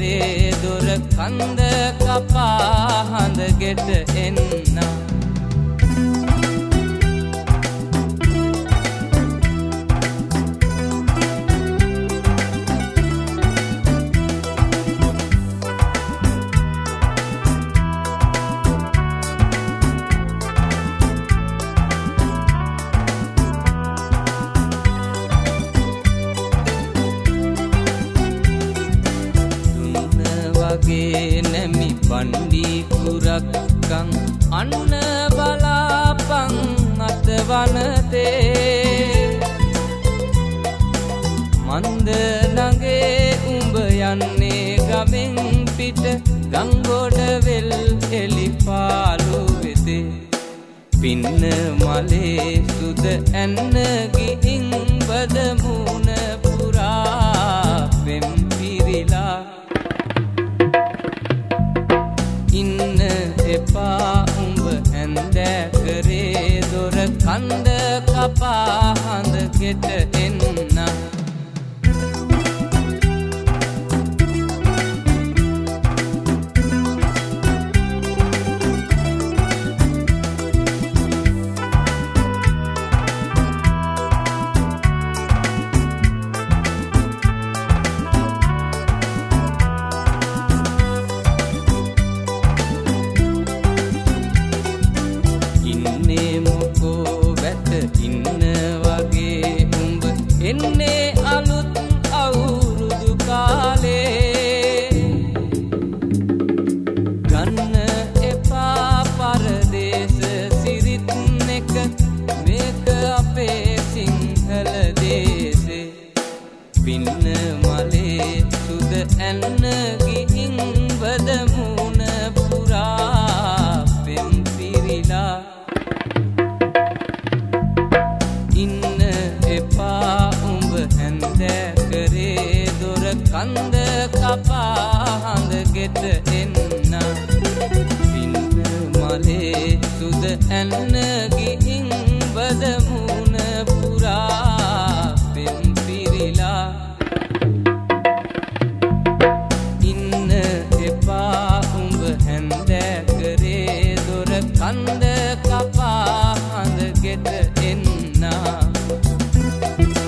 කරේ දොර කන්ද කපා හඳ ගෙට එන්න නැමි පණ්ඩි කුරක්කං අන්න බලාපං අතවනතේ මන්ද නගේ උඹ යන්නේ ගමෙන් පිට ගංගොඩ වෙල් එලිපාලු වෙතේ පින්න මලේ සුද ඇන්න ගිහින් බද මුණ පුරා පෙම් පිරිලා ඉන්න එපා උඹ ඇන්දෑ කරේ දොර කන්ද කපා හඳ ගෙට එන්න එන්නේ අලුත් අවුරුදු කාලේ ගන්න එපා පරදේශ සිරිත් එක මේක අපේ සිංහල දේශේ පින්න මලේ සුද ඇන්න ගිහින් බද මුණ පුරා පෙම් පිරිලා ඉන්න එපා ඇන්දෑ කරේ දොර කන්ද කපා හඳ ගෙට එන්න පින්න මලේ සුද ඇන්න ගිහින් බද මුණ පුරා පෙම් පිරිලා ඉන්න එපා උඹ ඇන්දෑ කරේ දොර කන්ද කපා හඳ ගෙට එන්න